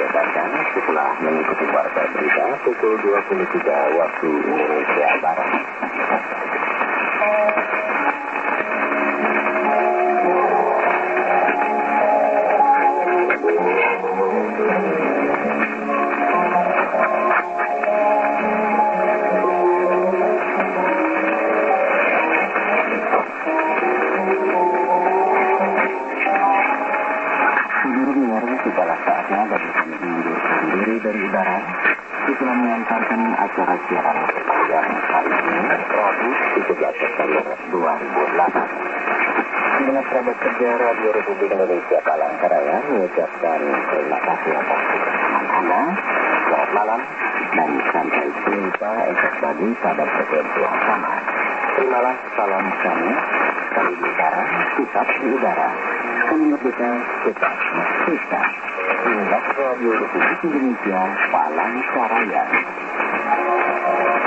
rekan-rekan, setelah mengikuti warta berita pukul 23 waktu Indonesia Barat. Segala saatnya bagi kami mengundurkan diri dari udara setelah mengantarkan acara siaran sepanjang hari ini, Rabu 17 September 2008. Dengan kerabat kerja Radio Republik Indonesia Palangkaraya mengucapkan terima kasih atas kebersamaan Anda. Selamat malam dan sampai jumpa esok pagi pada frekuensi yang sama. Terimalah salam kami dari udara, tetap di udara. Kami merdeka, tetap merdeka. Inilah Radio Republik Indonesia Palangkaraya.